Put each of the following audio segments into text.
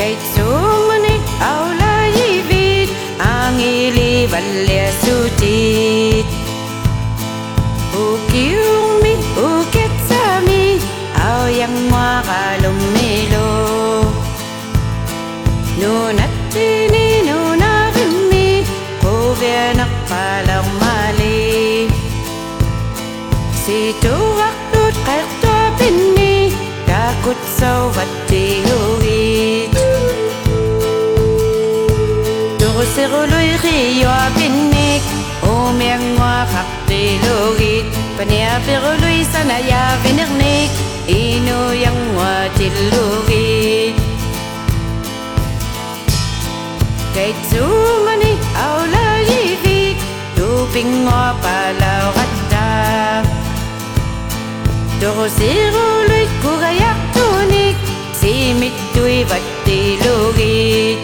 Kay sumani aula yivit ang ili valia sutit ukiung mi ukit sami au yang makalumilo nunat chini nunavimi kuvianak palang mali si tuwak tut kayak tuapini kakut sau vatiluit Sirului rio pinik umiang wa khaktilugit pania pirului sanaya vinirnik inu yang wa tilugit kay tsumani aula yivik tuping wa palau kata Doro sirului kugayak tunik simit tui vatilugit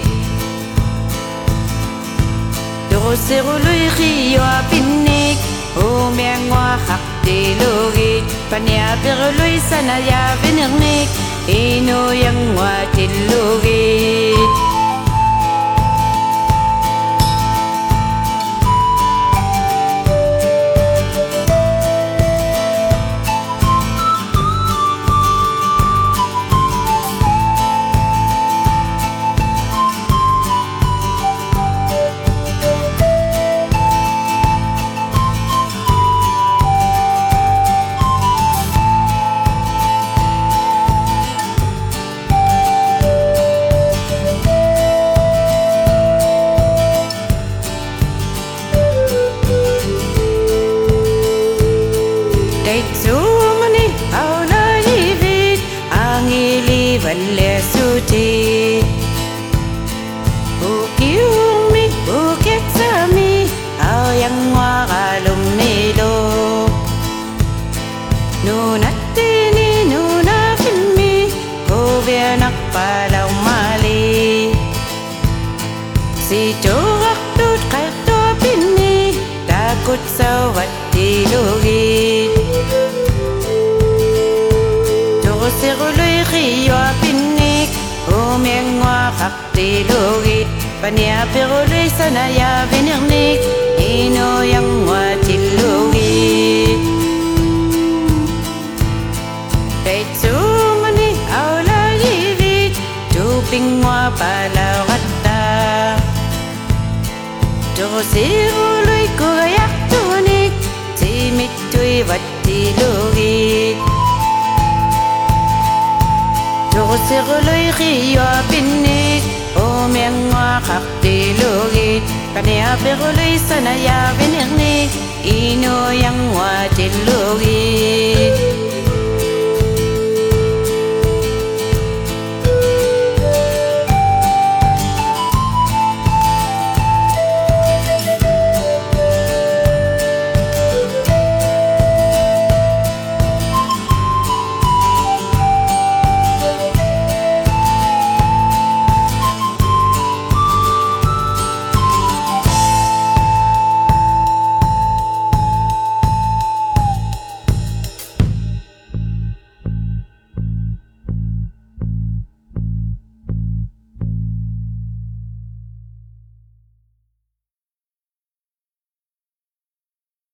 Sirului rio pinik umiang wa khaktilugit pania pirului sanaya vinirnik inu yang wa tilugit Sumani aula yivit ang ili valia sutit ukiung mi ukit sami au yang makalumilo nunat tini nunavimi kuvianak palau mali si tuwak tut kayak tuapini takut sau vatilugit Sirului rio pinik umiang wa khaktilugit pania pirului sanaya vinirnik inu yang wa tilugit kay tsumani aula yivit tuping wa palau kata Doro sirului kugayak tunik simit tui vatilugit Sirului rio pinik umiang wa khaktilugit pania pirului sanaya vinirnik inu yang wa tilugit